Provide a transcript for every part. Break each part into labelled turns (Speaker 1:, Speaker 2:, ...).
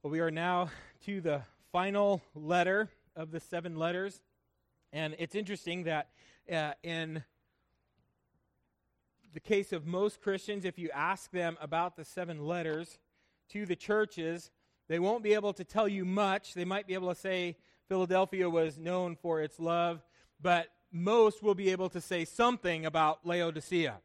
Speaker 1: Well, we are now to the final letter of the 7 letters, and it's interesting that in the case of most Christians, if you ask them about the 7 letters to the churches, they won't be able to tell you much. They might be able to say Philadelphia was known for its love, but most will be able to say something about Laodicea.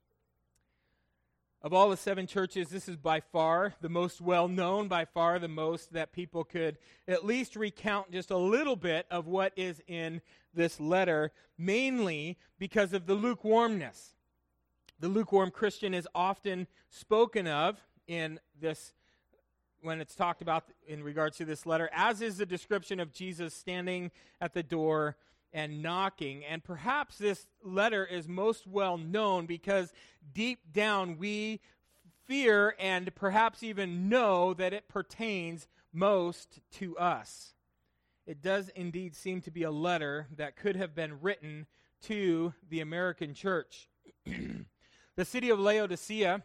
Speaker 1: Of all the 7 churches, this is by far the most well-known, by far the most that people could at least recount just a little bit of what is in this letter, mainly because of the lukewarmness. The lukewarm Christian is often spoken of in this, when it's talked about in regards to this letter, as is the description of Jesus standing at the door and knocking. And perhaps this letter is most well known because deep down we fear and perhaps even know that it pertains most to us. It does indeed seem to be a letter that could have been written to the American church. The city of Laodicea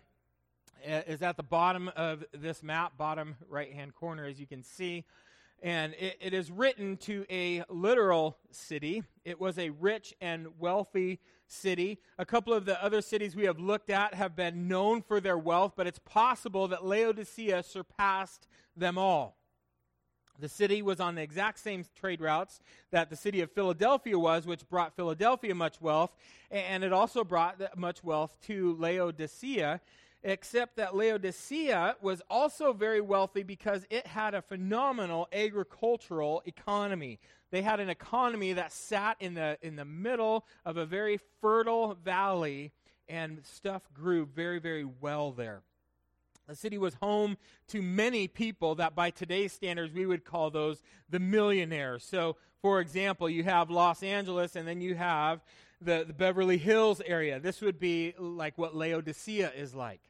Speaker 1: is at the bottom of this map, bottom right-hand corner, as you can see. And it is written to a literal city. It was a rich and wealthy city. A couple of the other cities we have looked at have been known for their wealth, but it's possible that Laodicea surpassed them all. The city was on the exact same trade routes that the city of Philadelphia was, which brought Philadelphia much wealth, and it also brought much wealth to Laodicea, except that Laodicea was also very wealthy because it had a phenomenal agricultural economy. They had an economy that sat in the middle of a very fertile valley, and stuff grew very, very well there. The city was home to many people that by today's standards we would call those the millionaires. So, for example, you have Los Angeles and then you have the Beverly Hills area. This would be like what Laodicea is like.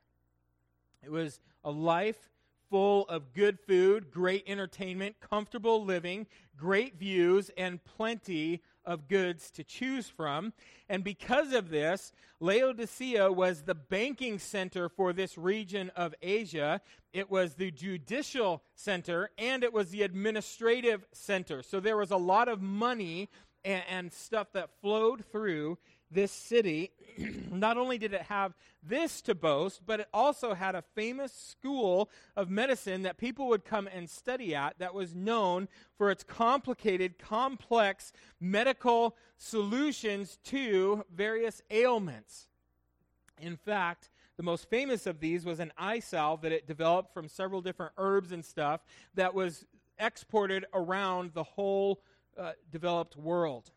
Speaker 1: It was a life full of good food, great entertainment, comfortable living, great views, and plenty of goods to choose from. And because of this, Laodicea was the banking center for this region of Asia. It was the judicial center, and it was the administrative center. So there was a lot of money and stuff that flowed through this city. Not only did it have this to boast, but it also had a famous school of medicine that people would come and study at that was known for its complicated, complex medical solutions to various ailments. In fact, the most famous of these was an eye salve that it developed from several different herbs and stuff that was exported around the whole developed world.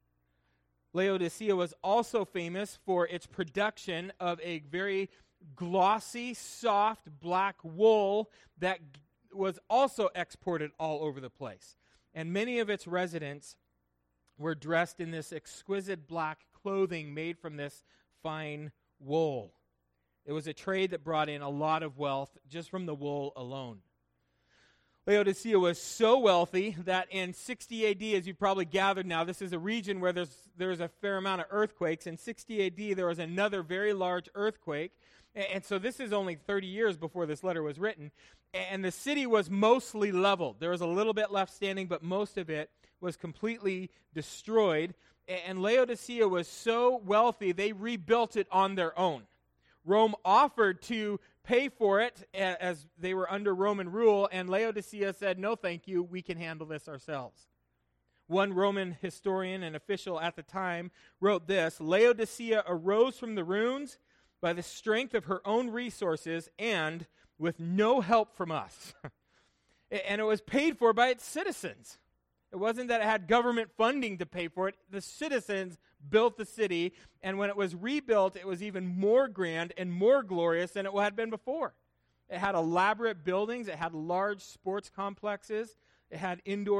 Speaker 1: Laodicea was also famous for its production of a very glossy, soft black wool that was also exported all over the place. And many of its residents were dressed in this exquisite black clothing made from this fine wool. It was a trade that brought in a lot of wealth just from the wool alone. Laodicea was so wealthy that in 60 AD, as you probably gathered now, this is a region where there's a fair amount of earthquakes. In 60 AD, there was another very large earthquake. And so this is only 30 years before this letter was written. And the city was mostly leveled. There was a little bit left standing, but most of it was completely destroyed. And Laodicea was so wealthy, they rebuilt it on their own. Rome offered to pay for it as they were under Roman rule, and Laodicea said, no thank you, we can handle this ourselves. One Roman historian and official at the time wrote this: Laodicea arose from the ruins by the strength of her own resources and with no help from us. And it was paid for by its citizens. It wasn't that it had government funding to pay for it. The citizens built the city, and when it was rebuilt, it was even more grand and more glorious than it had been before. It had elaborate buildings. It had large sports complexes. It had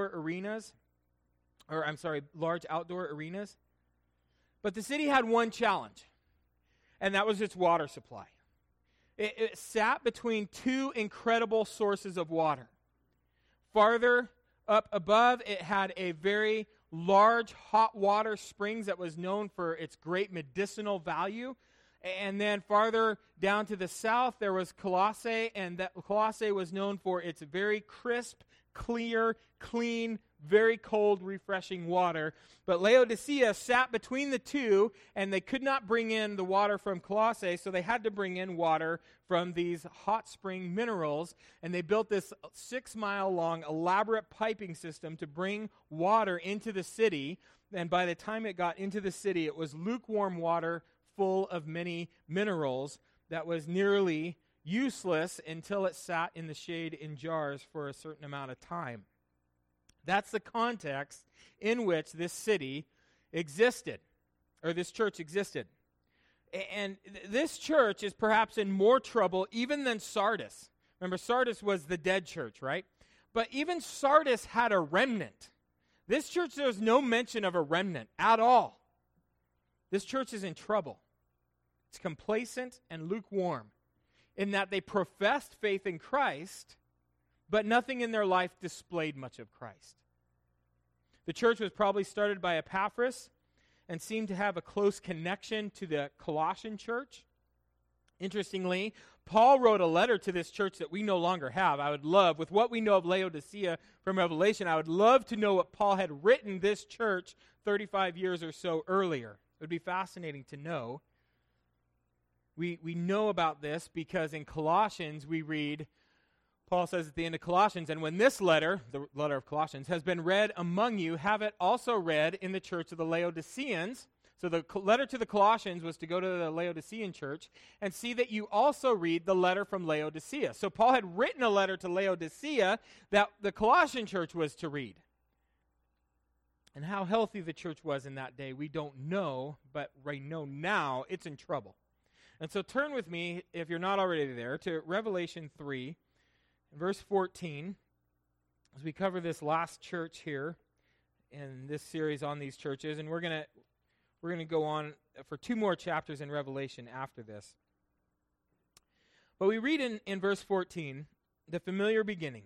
Speaker 1: large outdoor arenas. But the city had one challenge, and that was its water supply. It sat between two incredible sources of water. Farther up above, it had a very large hot water springs that was known for its great medicinal value. And then farther down to the south, there was Colossae, and that Colossae was known for its very crisp, clear, clean, very cold, refreshing water. But Laodicea sat between the two, and they could not bring in the water from Colossae, so they had to bring in water from these hot spring minerals, and they built this 6-mile-long elaborate piping system to bring water into the city. And by the time it got into the city, it was lukewarm water full of many minerals that was nearly useless until it sat in the shade in jars for a certain amount of time. That's the context in which this city existed, or this church existed. And this church is perhaps in more trouble even than Sardis. Remember, Sardis was the dead church, right? But even Sardis had a remnant. This church, there's no mention of a remnant at all. This church is in trouble. It's complacent and lukewarm in that they professed faith in Christ, but nothing in their life displayed much of Christ. The church was probably started by Epaphras and seemed to have a close connection to the Colossian church. Interestingly, Paul wrote a letter to this church that we no longer have. I would love, with what we know of Laodicea from Revelation, I would love to know what Paul had written this church 35 years or so earlier. It would be fascinating to know. We know about this because in Colossians we read, Paul says at the end of Colossians, and when this letter, the letter of Colossians, has been read among you, have it also read in the church of the Laodiceans. So the letter to the Colossians was to go to the Laodicean church and see that you also read the letter from Laodicea. So Paul had written a letter to Laodicea that the Colossian church was to read. And how healthy the church was in that day, we don't know, but we know now it's in trouble. And so turn with me, if you're not already there, to Revelation 3, verse 14, as we cover this last church here in this series on these churches. And we're going to go on for 2 more chapters in Revelation after this. But we read in verse 14, the familiar beginning.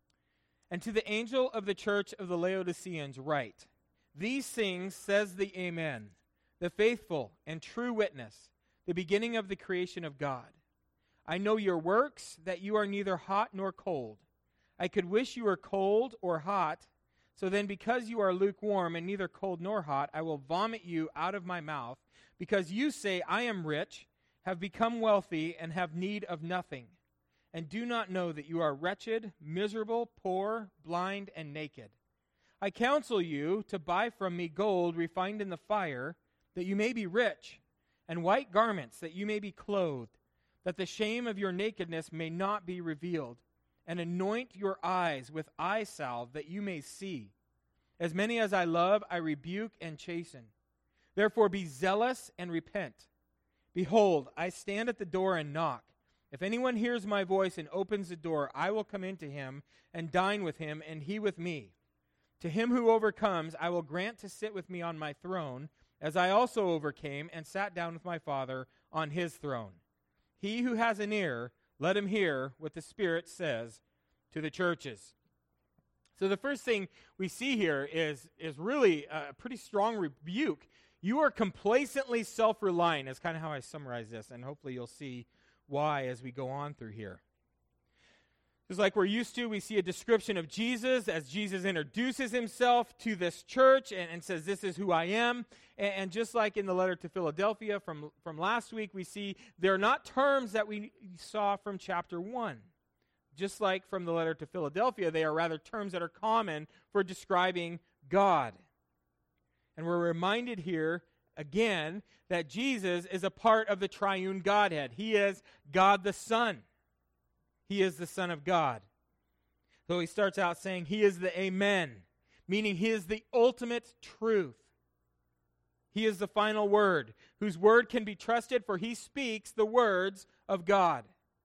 Speaker 1: And to the angel of the church of the Laodiceans write, these things says the Amen, the faithful and true witness, the beginning of the creation of God. I know your works, that you are neither hot nor cold. I could wish you were cold or hot. So then because you are lukewarm and neither cold nor hot, I will vomit you out of my mouth, because you say, I am rich, have become wealthy, and have need of nothing, and do not know that you are wretched, miserable, poor, blind, and naked. I counsel you to buy from me gold refined in the fire, that you may be rich, and white garments, that you may be clothed, that the shame of your nakedness may not be revealed, and anoint your eyes with eye salve, that you may see. As many as I love, I rebuke and chasten. Therefore be zealous and repent. Behold, I stand at the door and knock. If anyone hears my voice and opens the door, I will come into him and dine with him, and he with me. To him who overcomes, I will grant to sit with me on my throne, as I also overcame and sat down with my Father on his throne. He who has an ear, let him hear what the Spirit says to the churches. So the first thing we see here is really a pretty strong rebuke. You are complacently self-reliant, is kind of how I summarize this, and hopefully you'll see why as we go on through here. Just like we're used to, we see a description of Jesus as Jesus introduces himself to this church and says, this is who I am. And just like in the letter to Philadelphia from last week, we see they're not terms that we saw from chapter 1. Just like from the letter to Philadelphia, they are rather terms that are common for describing God. And we're reminded here, again, that Jesus is a part of the triune Godhead. He is God the Son. He is the Son of God. So he starts out saying he is the Amen, meaning he is the ultimate truth. He is the final word, whose word can be trusted, for he speaks the words of God.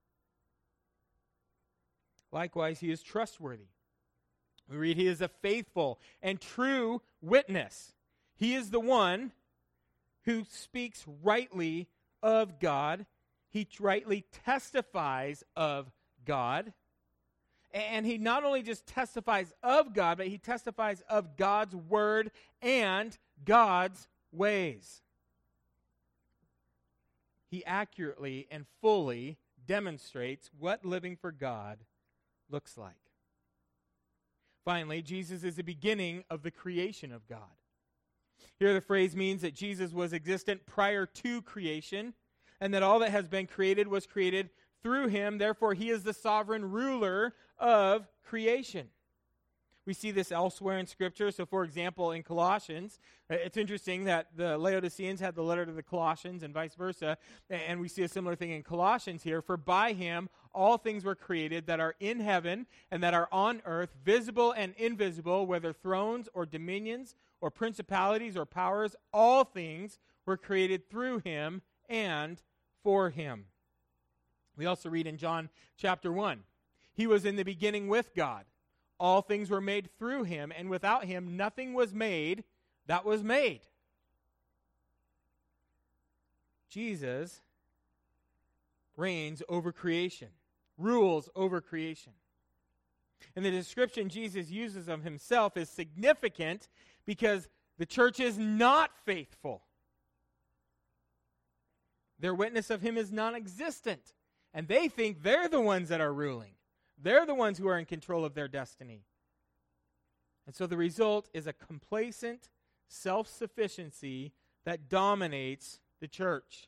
Speaker 1: Likewise, he is trustworthy. We read he is a faithful and true witness. He is the one who speaks rightly of God. He rightly testifies of God. And he not only just testifies of God, but he testifies of God's word and God's ways. he accurately and fully demonstrates what living for God looks like. Finally, Jesus is the beginning of the creation of God. Here the phrase means that Jesus was existent prior to creation, and that all that has been created was created through him. Therefore, he is the sovereign ruler of creation. We see this elsewhere in Scripture. So, for example, in Colossians, it's interesting that the Laodiceans had the letter to the Colossians and vice versa, and we see a similar thing in Colossians here. For by him all things were created that are in heaven and that are on earth, visible and invisible, whether thrones or dominions or principalities or powers, all things were created through him and for him. We also read in John chapter 1, he was in the beginning with God. All things were made through him, and without him nothing was made that was made. Jesus reigns over creation, rules over creation. And the description Jesus uses of himself is significant because the church is not faithful. Their witness of him is non-existent, and they think they're the ones that are ruling. They're the ones who are in control of their destiny. And so the result is a complacent self-sufficiency that dominates the church.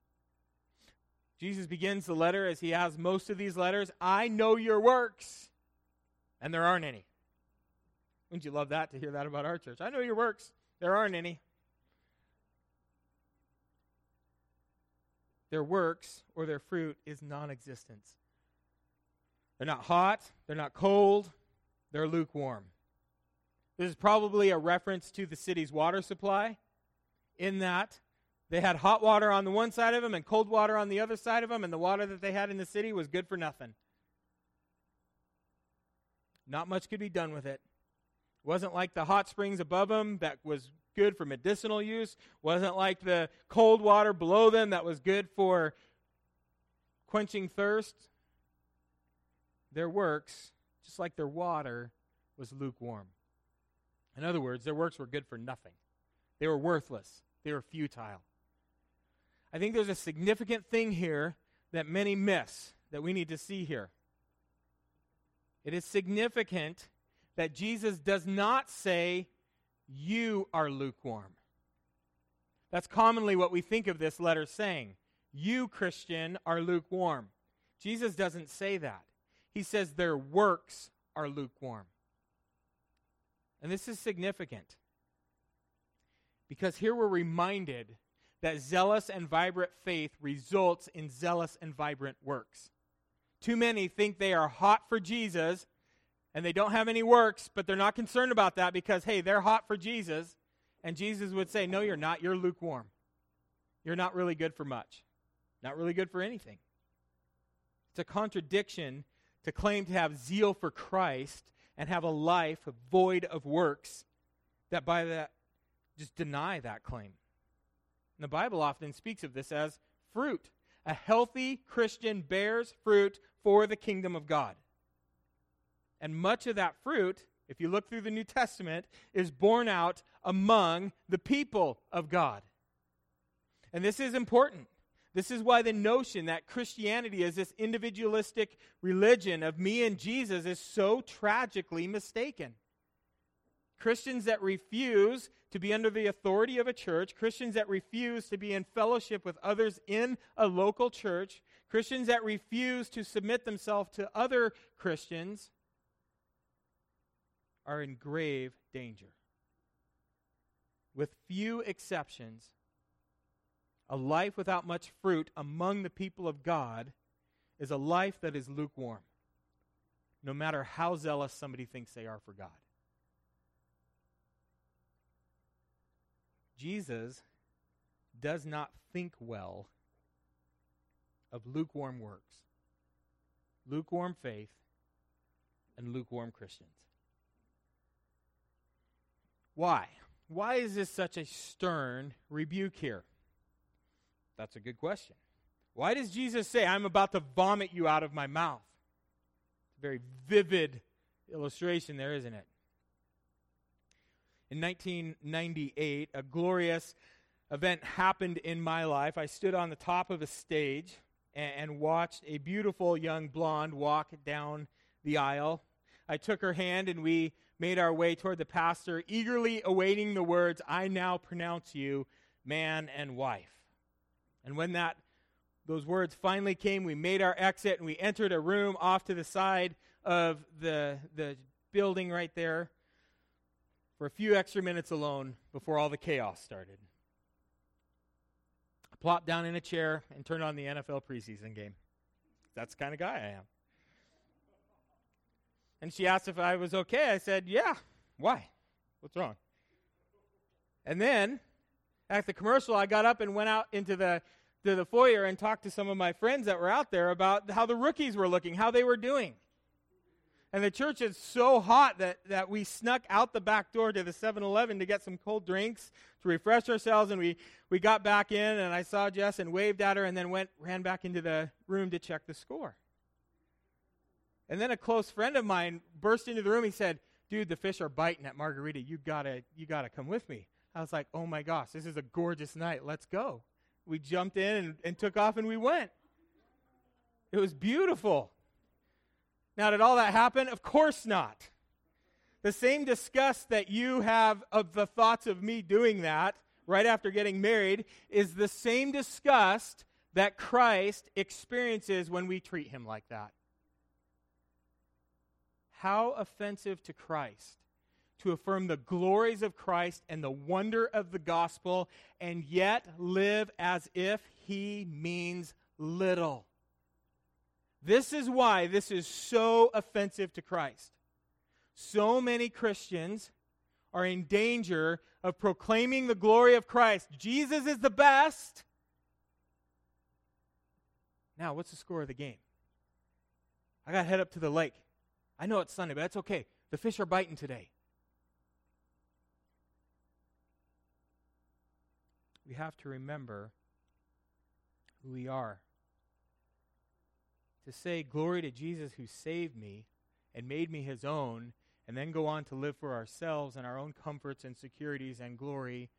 Speaker 1: Jesus begins the letter as he has most of these letters. I know your works. And there aren't any. Wouldn't you love that, to hear that about our church? I know your works. There aren't any. Their works or their fruit is non-existence. They're not hot, they're not cold, they're lukewarm. This is probably a reference to the city's water supply, in that they had hot water on the one side of them and cold water on the other side of them, and the water that they had in the city was good for nothing. Not much could be done with it. It wasn't like the hot springs above them that was good for medicinal use. Wasn't like the cold water below them that was good for quenching thirst. Their works, just like their water, was lukewarm. In other words, their works were good for nothing. They were worthless. They were futile. I think there's a significant thing here that many miss that we need to see here. It is significant that Jesus does not say, you are lukewarm. That's commonly what we think of this letter saying. You, Christian, are lukewarm. Jesus doesn't say that. He says their works are lukewarm. And this is significant because here we're reminded that zealous and vibrant faith results in zealous and vibrant works. Too many think they are hot for Jesus and they don't have any works, but they're not concerned about that because, hey, they're hot for Jesus. And Jesus would say, no, you're not. You're lukewarm. You're not really good for much. Not really good for anything. It's a contradiction to claim to have zeal for Christ and have a life void of works that by that just deny that claim. And the Bible often speaks of this as fruit. A healthy Christian bears fruit for the kingdom of God. And much of that fruit, if you look through the New Testament, is borne out among the people of God. And this is important. This is why the notion that Christianity is this individualistic religion of me and Jesus is so tragically mistaken. Christians that refuse to be under the authority of a church, Christians that refuse to be in fellowship with others in a local church, Christians that refuse to submit themselves to other Christians are in grave danger. With few exceptions, a life without much fruit among the people of God is a life that is lukewarm, no matter how zealous somebody thinks they are for God. Jesus does not think well of lukewarm works, lukewarm faith, and lukewarm Christians. Why? Why is this such a stern rebuke here? That's a good question. Why does Jesus say, I'm about to vomit you out of my mouth? It's a very vivid illustration there, isn't it? In 1998, a glorious event happened in my life. I stood on the top of a stage and watched a beautiful young blonde walk down the aisle. I took her hand and we made our way toward the pastor, eagerly awaiting the words, "I now pronounce you man and wife." And when those words finally came, we made our exit and we entered a room off to the side of the building right there for a few extra minutes alone before all the chaos started. I plopped down in a chair and turned on the NFL preseason game. That's the kind of guy I am. And she asked if I was okay. I said, "Yeah." "Why? What's wrong?" And then, at the commercial, I got up and went out into the foyer and talked to some of my friends that were out there about how the rookies were looking, how they were doing. And the church is so hot that we snuck out the back door to the 7-Eleven to get some cold drinks to refresh ourselves. And we got back in, and I saw Jess and waved at her and then ran back into the room to check the score. And then a close friend of mine burst into the room. He said, "Dude, the fish are biting at Margarita. You gotta come with me." I was like, "Oh my gosh, this is a gorgeous night. Let's go." We jumped in and took off and we went. It was beautiful. Now, did all that happen? Of course not. The same disgust that you have of the thoughts of me doing that right after getting married is the same disgust that Christ experiences when we treat him like that. How offensive to Christ to affirm the glories of Christ and the wonder of the gospel and yet live as if he means little. This is why this is so offensive to Christ. So many Christians are in danger of proclaiming the glory of Christ. Jesus is the best. Now, what's the score of the game? I got to head up to the lake. I know it's Sunday, but that's okay. The fish are biting today. We have to remember who we are. To say glory to Jesus who saved me and made me his own, and then go on to live for ourselves and our own comforts and securities and glory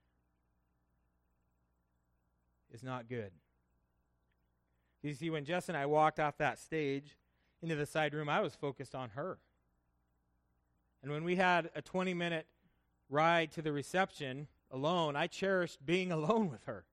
Speaker 1: is not good. You see, when Jess and I walked off that stage into the side room, I was focused on her. And when we had a 20-minute ride to the reception alone, I cherished being alone with her.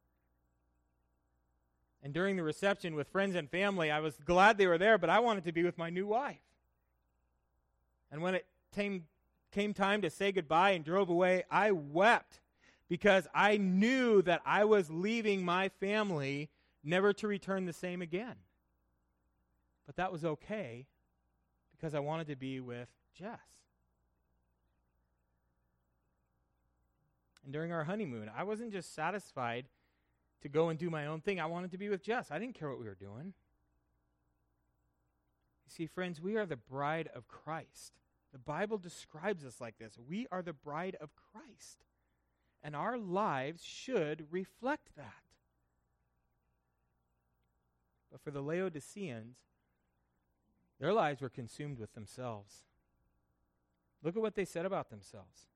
Speaker 1: And during the reception with friends and family, I was glad they were there, but I wanted to be with my new wife. And when it came time to say goodbye and drove away, I wept because I knew that I was leaving my family never to return the same again. But that was okay because I wanted to be with Jess. And during our honeymoon, I wasn't just satisfied to go and do my own thing. I wanted to be with Jess. I didn't care what we were doing. You see, friends, we are the bride of Christ. The Bible describes us like this. We are the bride of Christ. And our lives should reflect that. But for the Laodiceans, their lives were consumed with themselves. Look at what they said about themselves.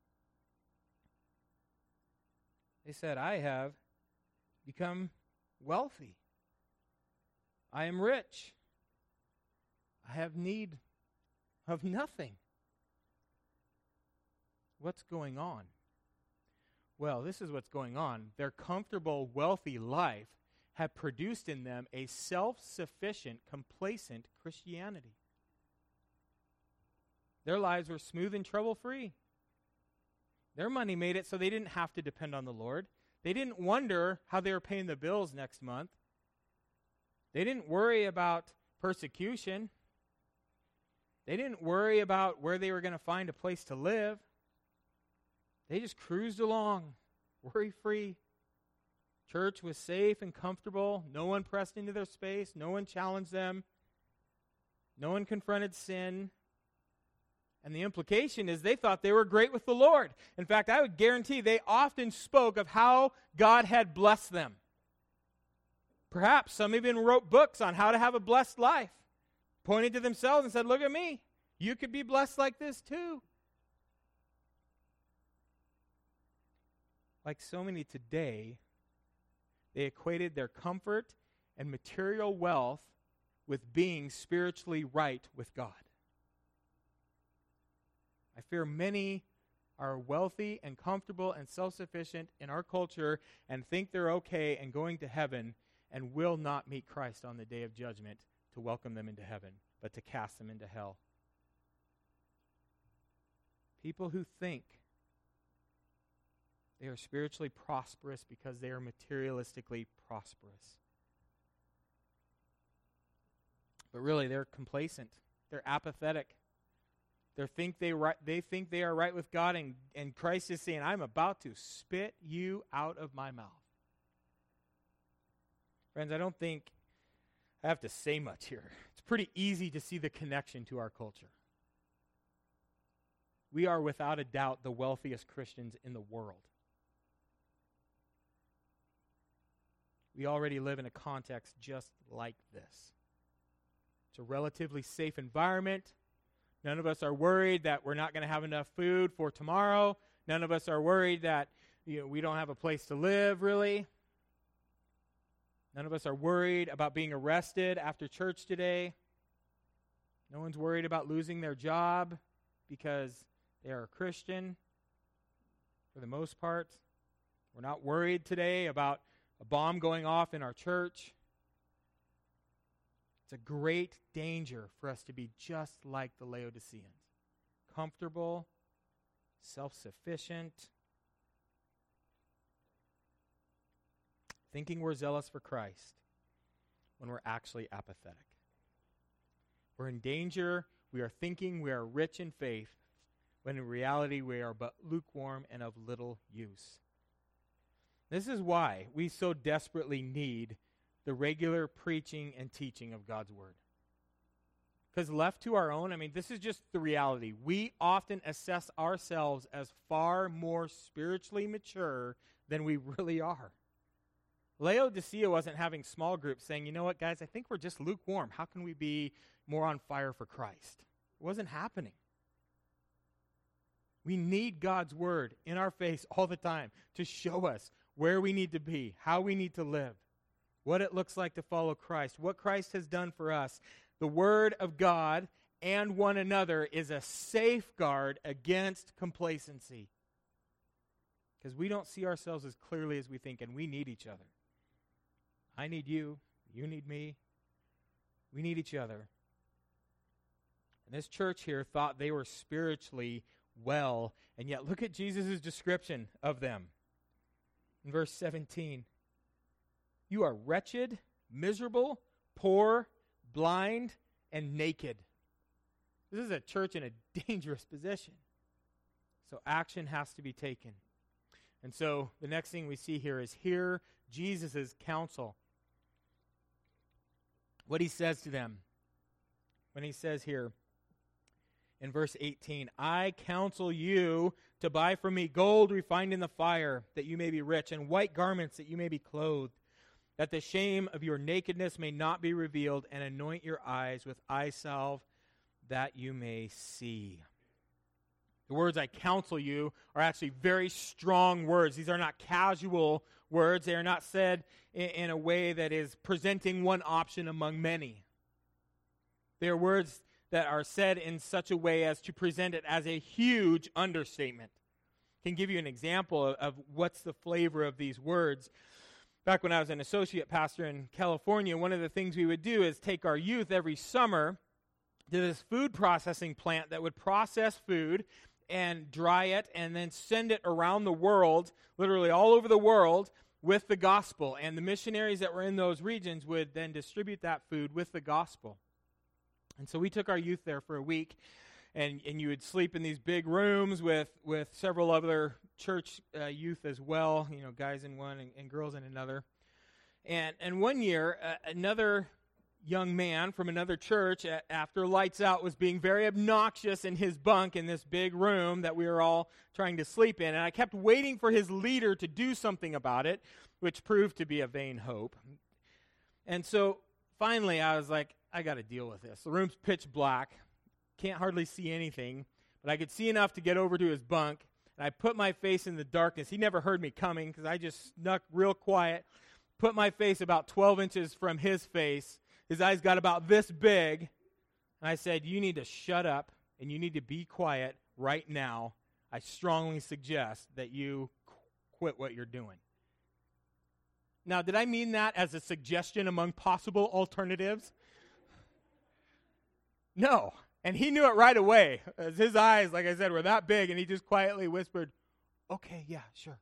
Speaker 1: They said, "I have become wealthy. I am rich. I have need of nothing." What's going on? Well, this is what's going on. Their comfortable, wealthy life had produced in them a self-sufficient, complacent Christianity. Their lives were smooth and trouble-free. Their money made it so they didn't have to depend on the Lord. They didn't wonder how they were paying the bills next month. They didn't worry about persecution. They didn't worry about where they were going to find a place to live. They just cruised along, worry-free. Church was safe and comfortable. No one pressed into their space. No one challenged them. No one confronted sin. And the implication is they thought they were great with the Lord. In fact, I would guarantee they often spoke of how God had blessed them. Perhaps some even wrote books on how to have a blessed life, pointed to themselves and said, "Look at me. You could be blessed like this too." Like so many today, They equated their comfort and material wealth with being spiritually right with God. I fear many are wealthy and comfortable and self-sufficient in our culture and think they're okay and going to heaven and will not meet Christ on the day of judgment to welcome them into heaven, but to cast them into hell. People who think they are spiritually prosperous because they are materialistically prosperous. But really, they're complacent. They're apathetic. They think they are right with God, and Christ is saying, I'm about to spit you out of my mouth. Friends, I don't think I have to say much here. It's pretty easy to see the connection to our culture. We are without a doubt the wealthiest Christians in the world. We already live in a context just like this. It's a relatively safe environment. None of us are worried that we're not going to have enough food for tomorrow. None of us are worried that we don't have a place to live, really. None of us are worried about being arrested after church today. No one's worried about losing their job because they are a Christian, for the most part. We're not worried today about a bomb going off in our church. It's a great danger for us to be just like the Laodiceans. Comfortable, self-sufficient, thinking we're zealous for Christ when we're actually apathetic. We're in danger. We are thinking we are rich in faith, when in reality we are but lukewarm and of little use. This is why we so desperately need the regular preaching and teaching of God's Word. Because left to our own, this is just the reality. We often assess ourselves as far more spiritually mature than we really are. Laodicea wasn't having small groups saying, you know what, guys, I think we're just lukewarm. How can we be more on fire for Christ? It wasn't happening. We need God's Word in our face all the time to show us where we need to be, how we need to live, what it looks like to follow Christ, what Christ has done for us. The Word of God and one another is a safeguard against complacency. Because we don't see ourselves as clearly as we think, and we need each other. I need you. You need me. We need each other. And this church here thought they were spiritually well, and yet look at Jesus' description of them. In verse 17, you are wretched, miserable, poor, blind, and naked. This is a church in a dangerous position. So action has to be taken. And so the next thing we see here is hear Jesus' counsel. What he says to them. When he says here in verse 18, I counsel you to buy from me gold refined in the fire, that you may be rich, and white garments, that you may be clothed, that the shame of your nakedness may not be revealed, and anoint your eyes with eye salve, that you may see. The words I counsel you are actually very strong words. These are not casual words. They are not said in a way that is presenting one option among many. They are words that are said in such a way as to present it as a huge understatement. I can give you an example of what's the flavor of these words. Back when I was an associate pastor in California, one of the things we would do is take our youth every summer to this food processing plant that would process food and dry it and then send it around the world, literally all over the world, with the gospel. And the missionaries that were in those regions would then distribute that food with the gospel. And so we took our youth there for a week, and you would sleep in these big rooms with several other church youth as well, guys in one and girls in another. And one year, another young man from another church, after lights out, was being very obnoxious in his bunk in this big room that we were all trying to sleep in. And I kept waiting for his leader to do something about it, which proved to be a vain hope. And so finally I was like, I got to deal with this. The room's pitch black. Can't hardly see anything, but I could see enough to get over to his bunk. And I put my face in the darkness. He never heard me coming because I just snuck real quiet, put my face about 12 inches from his face. His eyes got about this big. And I said, you need to shut up and you need to be quiet right now. I strongly suggest that you quit what you're doing. Now, did I mean that as a suggestion among possible alternatives? No. And he knew it right away. As his eyes, like I said, were that big, and he just quietly whispered, okay, yeah, sure.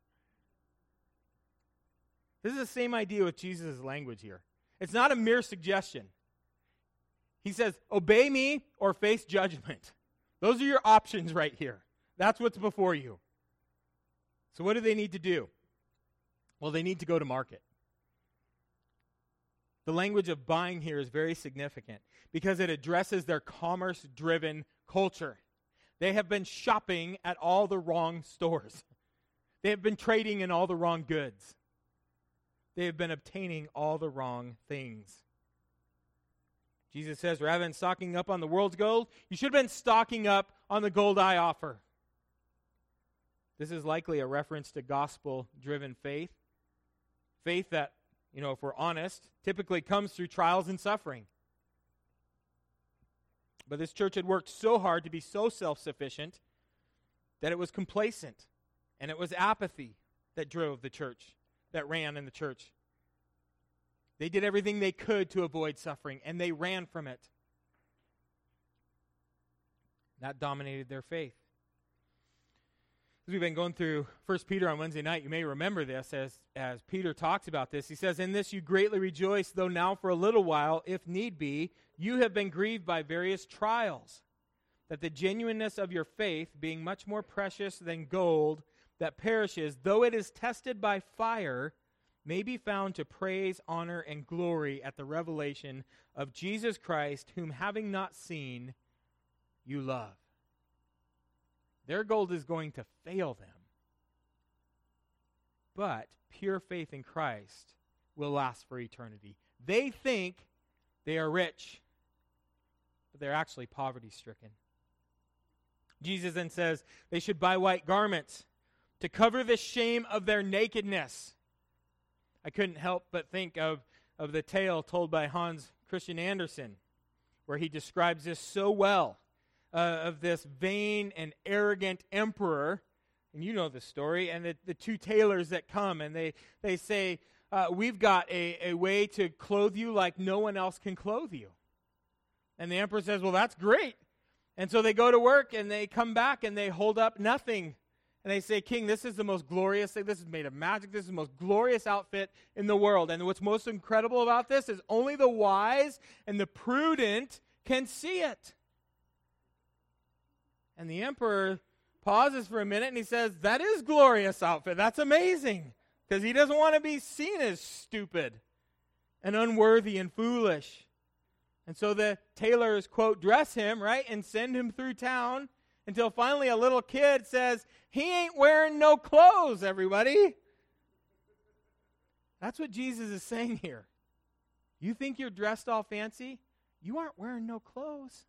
Speaker 1: This is the same idea with Jesus' language here. It's not a mere suggestion. He says, obey me or face judgment. Those are your options right here. That's what's before you. So what do they need to do? Well, they need to go to market. The language of buying here is very significant because it addresses their commerce-driven culture. They have been shopping at all the wrong stores. They have been trading in all the wrong goods. They have been obtaining all the wrong things. Jesus says, rather than stocking up on the world's gold, you should have been stocking up on the gold I offer. This is likely a reference to gospel-driven faith. Faith that, if we're honest, typically comes through trials and suffering. But this church had worked so hard to be so self-sufficient that it was complacent. And it was apathy that drove the church, that ran in the church. They did everything they could to avoid suffering, and they ran from it. That dominated their faith. As we've been going through 1 Peter on Wednesday night, you may remember this as Peter talks about this. He says, in this you greatly rejoice, though now for a little while, if need be, you have been grieved by various trials, that the genuineness of your faith, being much more precious than gold that perishes, though it is tested by fire, may be found to praise, honor, and glory at the revelation of Jesus Christ, whom having not seen, you love. Their gold is going to fail them. But pure faith in Christ will last for eternity. They think they are rich, but they're actually poverty-stricken. Jesus then says they should buy white garments to cover the shame of their nakedness. I couldn't help but think of the tale told by Hans Christian Andersen, where he describes this so well. Of this vain and arrogant emperor, and you know the story, and the two tailors that come, and they say, we've got a way to clothe you like no one else can clothe you. And the emperor says, well, that's great. And so they go to work, and they come back, and they hold up nothing. And they say, King, this is the most glorious thing. This is made of magic. This is the most glorious outfit in the world. And what's most incredible about this is only the wise and the prudent can see it. And the emperor pauses for a minute and he says, that is glorious outfit. That's amazing. Because he doesn't want to be seen as stupid and unworthy and foolish. And so the tailors, quote, dress him, right, and send him through town until finally a little kid says, he ain't wearing no clothes, everybody. That's what Jesus is saying here. You think you're dressed all fancy? You aren't wearing no clothes.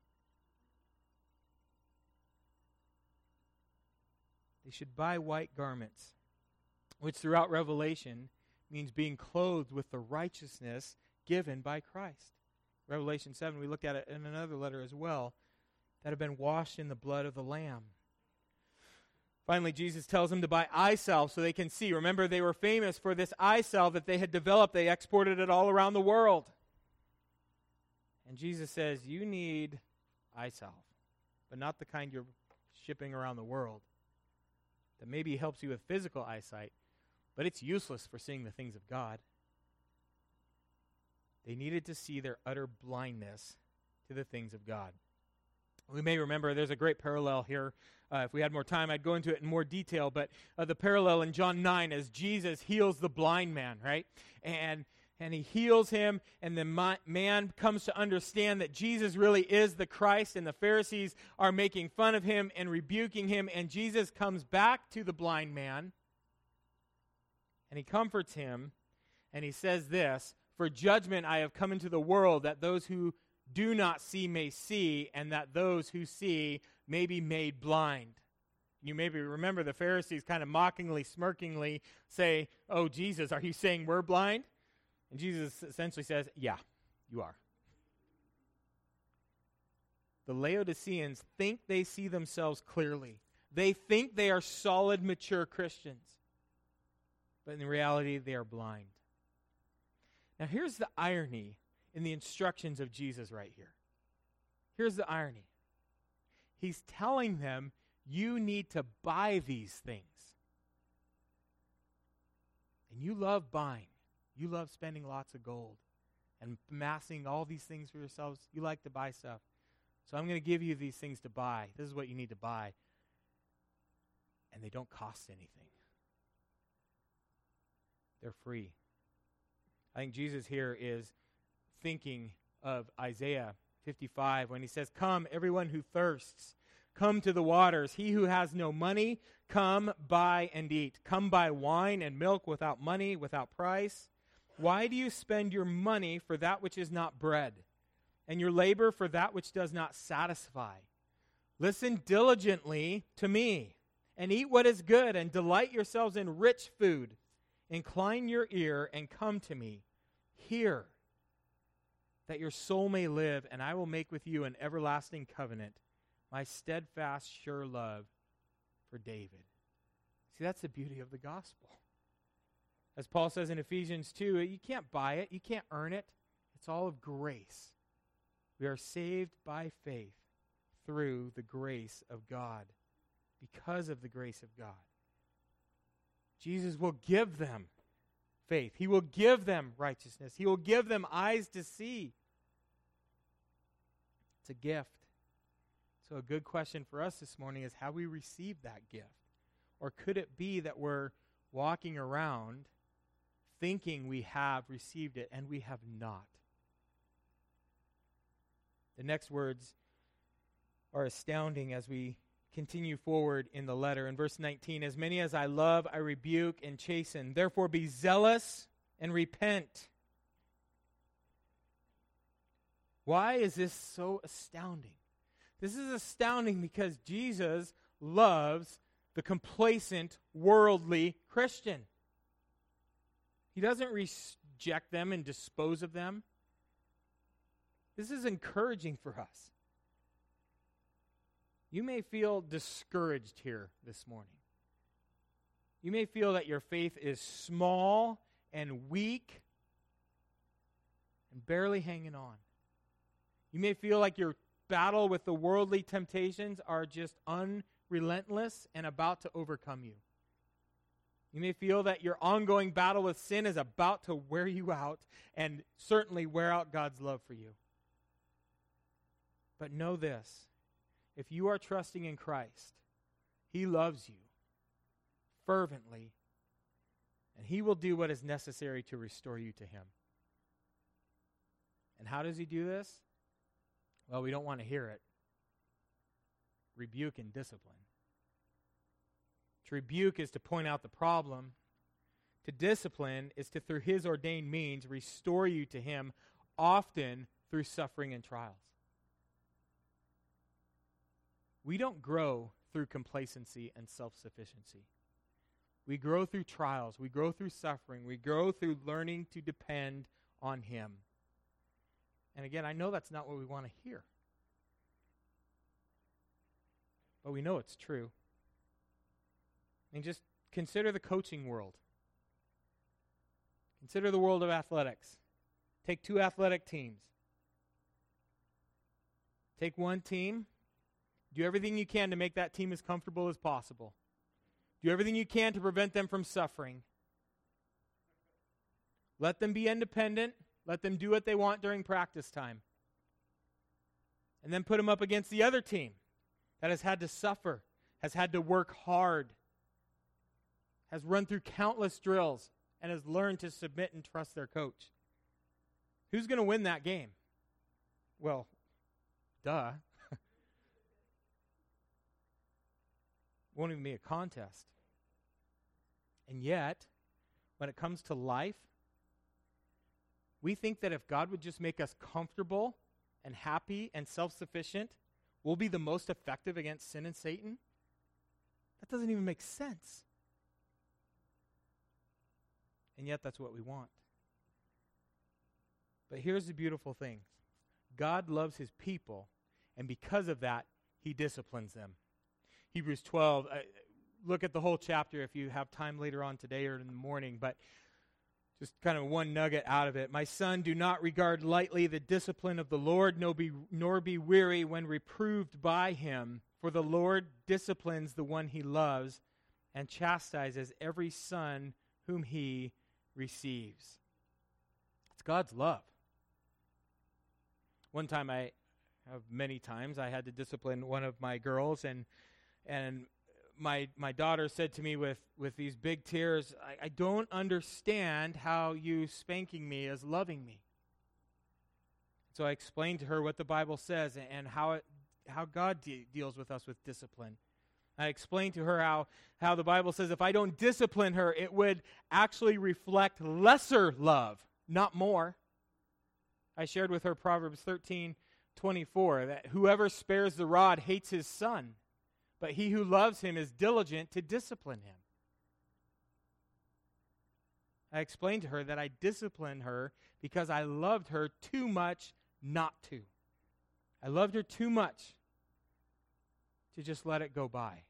Speaker 1: They should buy white garments, which throughout Revelation means being clothed with the righteousness given by Christ. Revelation 7, we looked at it in another letter as well, that have been washed in the blood of the Lamb. Finally, Jesus tells them to buy eye salve so they can see. Remember, they were famous for this eye salve that they had developed. They exported it all around the world. And Jesus says, you need eye salve, but not the kind you're shipping around the world. That maybe helps you with physical eyesight, but it's useless for seeing the things of God. They needed to see their utter blindness to the things of God. We may remember there's a great parallel here. If we had more time, I'd go into it in more detail, but the parallel in John 9 as Jesus heals the blind man, right? And he heals him, and the man comes to understand that Jesus really is the Christ, and the Pharisees are making fun of him and rebuking him, and Jesus comes back to the blind man, and he comforts him, and he says this, for judgment I have come into the world, that those who do not see may see, and that those who see may be made blind. You maybe remember the Pharisees kind of mockingly, smirkingly say, oh, Jesus, are you saying we're blind? And Jesus essentially says, yeah, you are. The Laodiceans think they see themselves clearly. They think they are solid, mature Christians. But in reality, they are blind. Now here's the irony in the instructions of Jesus right here. Here's the irony. He's telling them, you need to buy these things. And you love buying. You love spending lots of gold and amassing all these things for yourselves. You like to buy stuff. So I'm going to give you these things to buy. This is what you need to buy. And they don't cost anything. They're free. I think Jesus here is thinking of Isaiah 55 when he says, come, everyone who thirsts, come to the waters. He who has no money, come, buy and eat. Come buy wine and milk without money, without price. Why do you spend your money for that which is not bread, and your labor for that which does not satisfy? Listen diligently to me, and eat what is good, and delight yourselves in rich food. Incline your ear and come to me. Hear, that your soul may live, and I will make with you an everlasting covenant, my steadfast, sure love for David. See, that's the beauty of the gospel. As Paul says in Ephesians 2, you can't buy it, you can't earn it. It's all of grace. We are saved by faith through the grace of God, because of the grace of God. Jesus will give them faith. He will give them righteousness. He will give them eyes to see. It's a gift. So a good question for us this morning is how we receive that gift. Or could it be that we're walking around thinking we have received it and we have not? The next words are astounding as we continue forward in the letter. In verse 19, as many as I love, I rebuke and chasten. Therefore be zealous and repent. Why is this so astounding? This is astounding because Jesus loves the complacent, worldly Christian. He doesn't reject them and dispose of them. This is encouraging for us. You may feel discouraged here this morning. You may feel that your faith is small and weak and barely hanging on. You may feel like your battle with the worldly temptations are just unrelentless and about to overcome you. You may feel that your ongoing battle with sin is about to wear you out and certainly wear out God's love for you. But know this. If you are trusting in Christ, He loves you fervently, and He will do what is necessary to restore you to Him. And how does He do this? Well, we don't want to hear it. Rebuke and discipline. To rebuke is to point out the problem. To discipline is to, through His ordained means, restore you to Him, often through suffering and trials. We don't grow through complacency and self-sufficiency. We grow through trials. We grow through suffering. We grow through learning to depend on Him. And again, I know that's not what we want to hear. But we know it's true. I mean, just consider the coaching world. Consider the world of athletics. Take two athletic teams. Take one team. Do everything you can to make that team as comfortable as possible. Do everything you can to prevent them from suffering. Let them be independent. Let them do what they want during practice time. And then put them up against the other team that has had to suffer, has had to work hard, has run through countless drills, and has learned to submit and trust their coach. Who's going to win that game? Well, duh. Won't even be a contest. And yet, when it comes to life, we think that if God would just make us comfortable and happy and self-sufficient, we'll be the most effective against sin and Satan. That doesn't even make sense. And yet that's what we want. But here's the beautiful thing. God loves his people, and because of that, he disciplines them. Hebrews 12, look at the whole chapter if you have time later on today or in the morning, but just kind of one nugget out of it. My son, do not regard lightly the discipline of the Lord, nor be weary when reproved by him. For the Lord disciplines the one he loves and chastises every son whom he receives. It's God's love. One time many times, I had to discipline one of my girls, and my daughter said to me with these big tears, I don't understand how you spanking me is loving me. So I explained to her what the Bible says and how God deals with us with discipline. I explained to her how the Bible says if I don't discipline her, it would actually reflect lesser love, not more. I shared with her Proverbs 13:24, that whoever spares the rod hates his son, but he who loves him is diligent to discipline him. I explained to her that I disciplined her because I loved her too much not to. I loved her too much to just let it go by.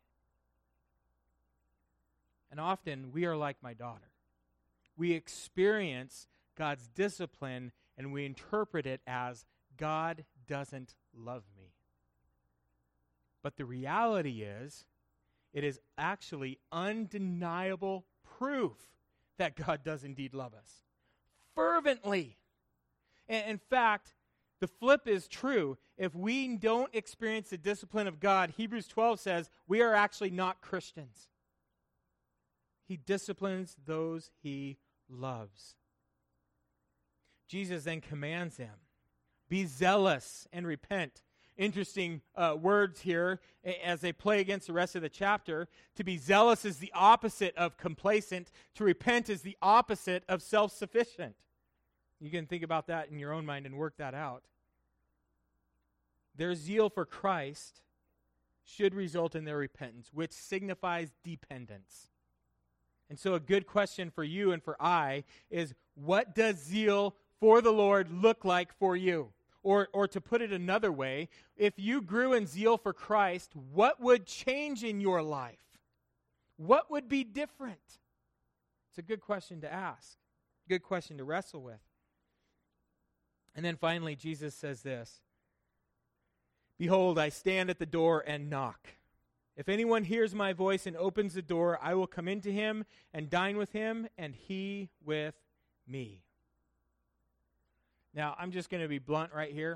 Speaker 1: And often we are like my daughter. We experience God's discipline and we interpret it as God doesn't love me. But the reality is, it is actually undeniable proof that God does indeed love us. Fervently. And in fact, the flip is true. If we don't experience the discipline of God, Hebrews 12 says, we are actually not Christians. He disciplines those he loves. Jesus then commands them, be zealous and repent. Interesting words here as they play against the rest of the chapter. To be zealous is the opposite of complacent. To repent is the opposite of self-sufficient. You can think about that in your own mind and work that out. Their zeal for Christ should result in their repentance, which signifies dependence. And so a good question for you and for I is, what does zeal for the Lord look like for you? Or to put it another way, if you grew in zeal for Christ, what would change in your life? What would be different? It's a good question to ask, good question to wrestle with. And then finally, Jesus says this, behold, I stand at the door and knock. If anyone hears my voice and opens the door, I will come into him and dine with him, and he with me. Now, I'm just going to be blunt right here.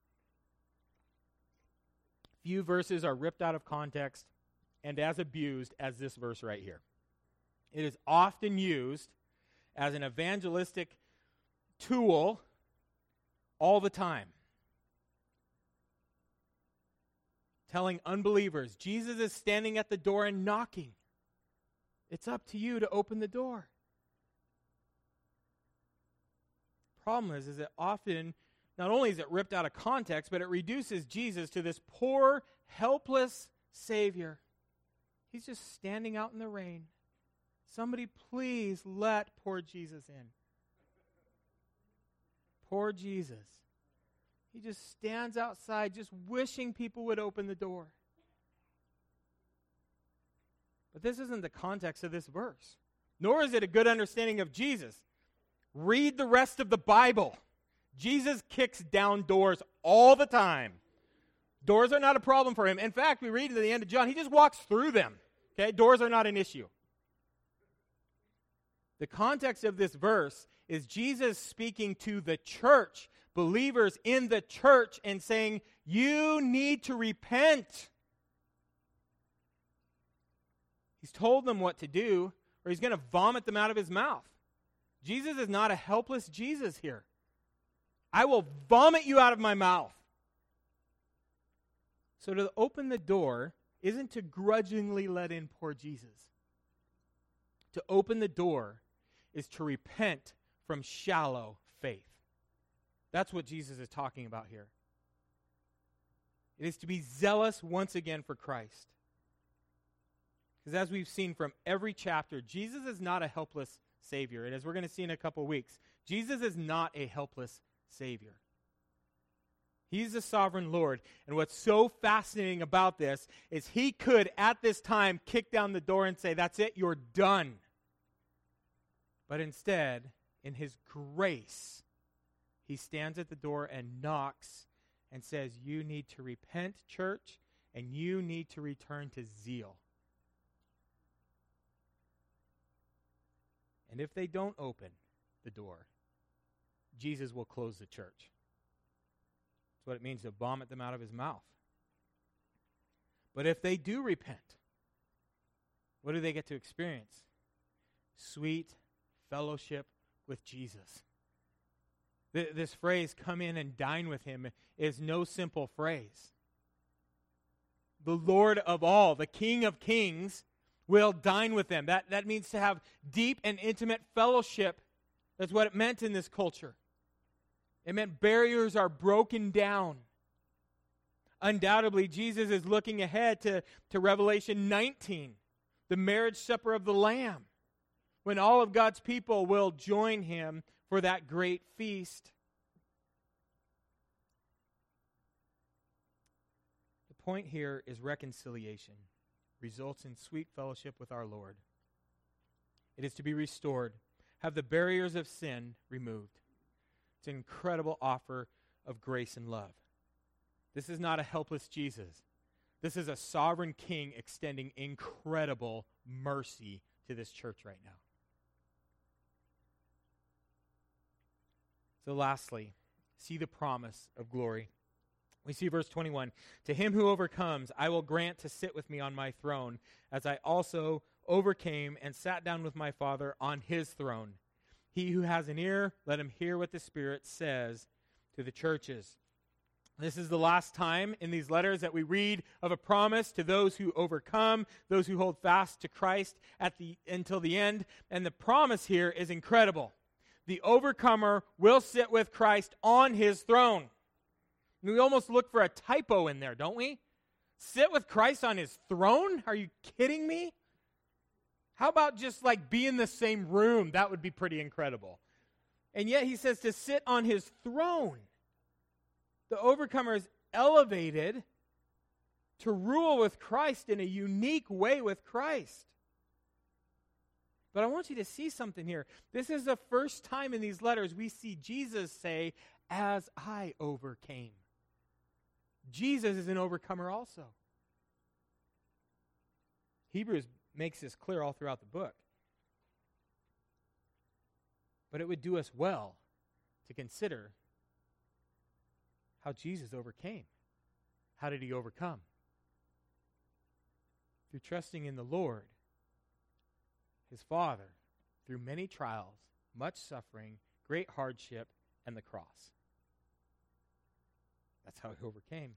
Speaker 1: Few verses are ripped out of context and as abused as this verse right here. It is often used as an evangelistic tool all the time. Telling unbelievers, Jesus is standing at the door and knocking. It's up to you to open the door. Problem is that often, not only is it ripped out of context, but it reduces Jesus to this poor, helpless Savior. He's just standing out in the rain. Somebody please let poor Jesus in. Poor Jesus. He just stands outside just wishing people would open the door. But this isn't the context of this verse. Nor is it a good understanding of Jesus. Read the rest of the Bible. Jesus kicks down doors all the time. Doors are not a problem for him. In fact, we read at the end of John, he just walks through them. Okay, doors are not an issue. The context of this verse is Jesus speaking to the church, believers in the church, and saying, you need to repent. He's told them what to do, or he's going to vomit them out of his mouth. Jesus is not a helpless Jesus here. I will vomit you out of my mouth. So to open the door isn't to grudgingly let in poor Jesus. To open the door is to repent from shallow faith. That's what Jesus is talking about here. It is to be zealous once again for Christ. Because as we've seen from every chapter, Jesus is not a helpless Savior. And as we're going to see in a couple weeks, Jesus is not a helpless Savior. He's the sovereign Lord. And what's so fascinating about this is he could, at this time, kick down the door and say, that's it, you're done. But instead, in his grace, he stands at the door and knocks and says, you need to repent, church, and you need to return to zeal. And if they don't open the door, Jesus will close the church. That's what it means to vomit them out of his mouth. But if they do repent, what do they get to experience? Sweet fellowship with Jesus. This phrase, come in and dine with him, is no simple phrase. The Lord of all, the King of kings, will dine with them. That means to have deep and intimate fellowship. That's what it meant in this culture. It meant barriers are broken down. Undoubtedly, Jesus is looking ahead to Revelation 19, the marriage supper of the Lamb, when all of God's people will join him for that great feast. The point here is reconciliation results in sweet fellowship with our Lord. It is to be restored, have the barriers of sin removed. It's an incredible offer of grace and love. This is not a helpless Jesus. This is a sovereign king extending incredible mercy to this church right now. So lastly, see the promise of glory. We see verse 21. To him who overcomes, I will grant to sit with me on my throne, as I also overcame and sat down with my Father on his throne. He who has an ear, let him hear what the Spirit says to the churches. This is the last time in these letters that we read of a promise to those who overcome, those who hold fast to Christ until the end. And the promise here is incredible. The overcomer will sit with Christ on his throne. We almost look for a typo in there, don't we? Sit with Christ on his throne? Are you kidding me? How about just like be in the same room? That would be pretty incredible. And yet he says to sit on his throne. The overcomer is elevated to rule with Christ in a unique way with Christ. But I want you to see something here. This is the first time in these letters we see Jesus say, as I overcame. Jesus is an overcomer also. Hebrews makes this clear all throughout the book. But it would do us well to consider how Jesus overcame. How did he overcome? Through trusting in the Lord, his Father, through many trials, much suffering, great hardship, and the cross. That's how he overcame.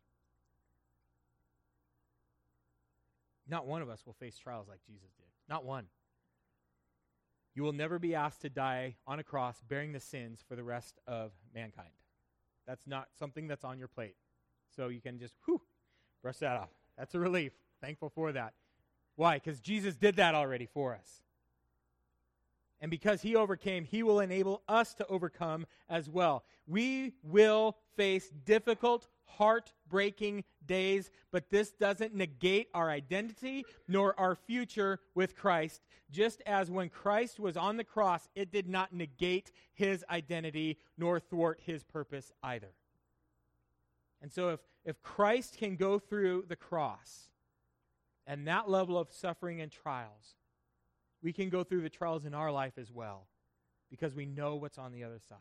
Speaker 1: Not one of us will face trials like Jesus did. Not one. You will never be asked to die on a cross bearing the sins for the rest of mankind. That's not something that's on your plate. So you can just, brush that off. That's a relief. Thankful for that. Why? Because Jesus did that already for us. And because he overcame, he will enable us to overcome as well. We will face difficult, heartbreaking days, but this doesn't negate our identity nor our future with Christ. Just as when Christ was on the cross, it did not negate his identity nor thwart his purpose either. And so if Christ can go through the cross and that level of suffering and trials, we can go through the trials in our life as well because we know what's on the other side.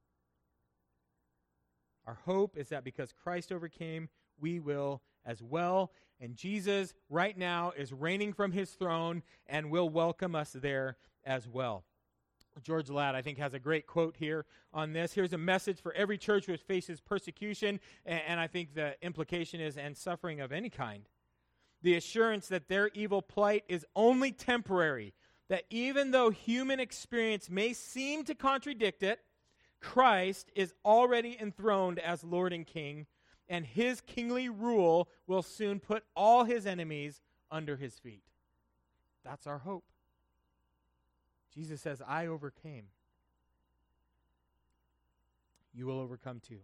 Speaker 1: Our hope is that because Christ overcame, we will as well. And Jesus right now is reigning from his throne and will welcome us there as well. George Ladd, I think, has a great quote here on this. Here's a message for every church which faces persecution, and I think the implication is, and suffering of any kind. The assurance that their evil plight is only temporary, that even though human experience may seem to contradict it, Christ is already enthroned as Lord and King, and his kingly rule will soon put all his enemies under his feet. That's our hope. Jesus says, I overcame. you will overcome too.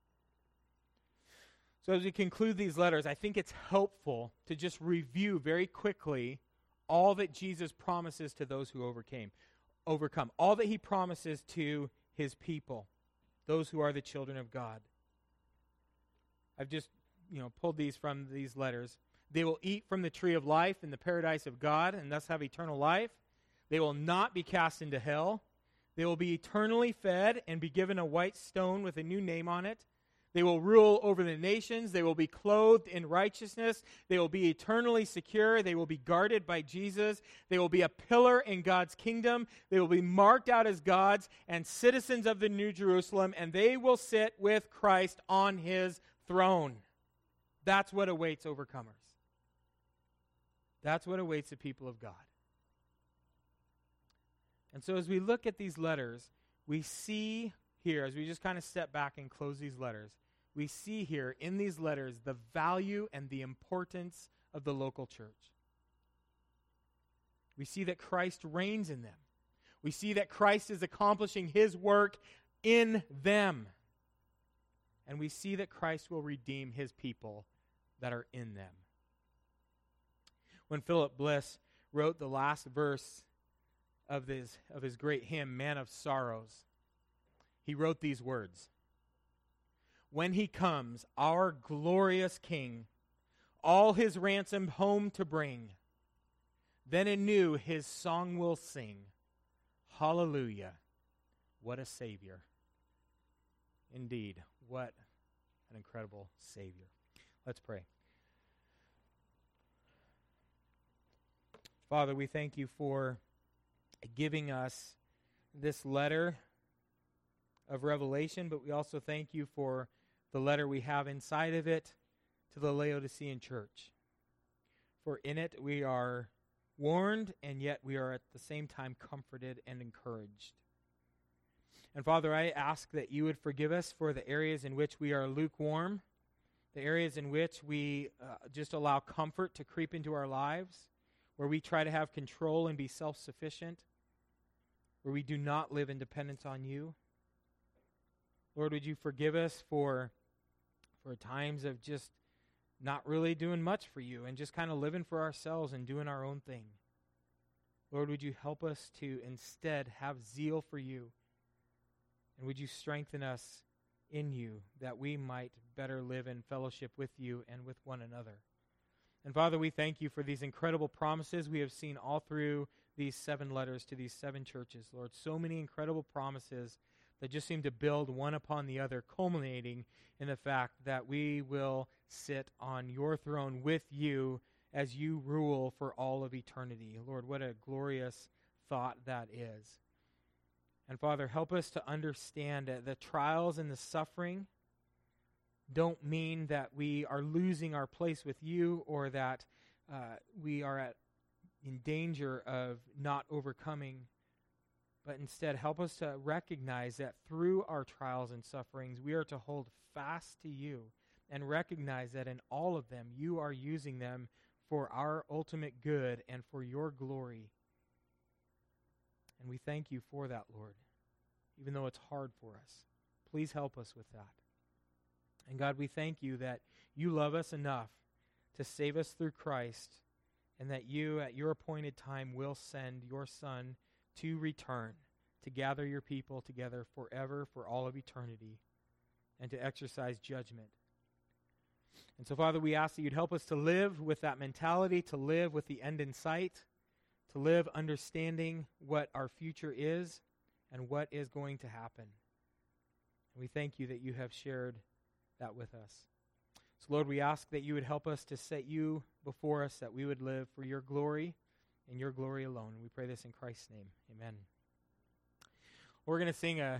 Speaker 1: So as we conclude these letters, I think it's helpful to just review very quickly all that Jesus promises to those who overcome, all that he promises to his people, those who are the children of God. I've just, pulled these from these letters. They will eat from the tree of life in the paradise of God and thus have eternal life. They will not be cast into hell. They will be eternally fed and be given a white stone with a new name on it. They will rule over the nations. They will be clothed in righteousness. They will be eternally secure. They will be guarded by Jesus. They will be a pillar in God's kingdom. They will be marked out as God's and citizens of the New Jerusalem, and they will sit with Christ on his throne. That's what awaits overcomers. That's what awaits the people of God. And so as we look at these letters, we see here, as we just kind of step back and close these letters, we see here in these letters the value and the importance of the local church. We see that Christ reigns in them. We see that Christ is accomplishing his work in them. And we see that Christ will redeem his people that are in them. When Philip Bliss wrote the last verse of his great hymn, Man of Sorrows, he wrote these words: when he comes, our glorious King, all his ransomed home to bring, then anew his song will sing, hallelujah, what a Savior. Indeed, what an incredible Savior. Let's pray. Father, we thank you for giving us this letter of Revelation, but we also thank you for the letter we have inside of it to the Laodicean church. For in it we are warned, and yet we are at the same time comforted and encouraged. And Father, I ask that you would forgive us for the areas in which we are lukewarm, the areas in which we just allow comfort to creep into our lives, where we try to have control and be self-sufficient, where we do not live in dependence on you. Lord, would you forgive us for times of just not really doing much for you and just kind of living for ourselves and doing our own thing. Lord, would you help us to instead have zeal for you? And would you strengthen us in you that we might better live in fellowship with you and with one another? And Father, we thank you for these incredible promises we have seen all through these 7 letters to these 7 churches. Lord, so many incredible promises that just seem to build one upon the other, culminating in the fact that we will sit on your throne with you as you rule for all of eternity. Lord, what a glorious thought that is. And Father, help us to understand that the trials and the suffering don't mean that we are losing our place with you or that we are in danger of not overcoming. But instead, help us to recognize that through our trials and sufferings, we are to hold fast to you and recognize that in all of them, you are using them for our ultimate good and for your glory. And we thank you for that, Lord, even though it's hard for us. Please help us with that. And God, we thank you that you love us enough to save us through Christ, and that you, at your appointed time, will send your Son to return, to gather your people together forever, for all of eternity, and to exercise judgment. And so, Father, we ask that you'd help us to live with that mentality, to live with the end in sight, to live understanding what our future is and what is going to happen. And we thank you that you have shared that with us. So, Lord, we ask that you would help us to set you before us, that we would live for your glory and your glory alone. We pray this in Christ's name. Amen. We're going to sing a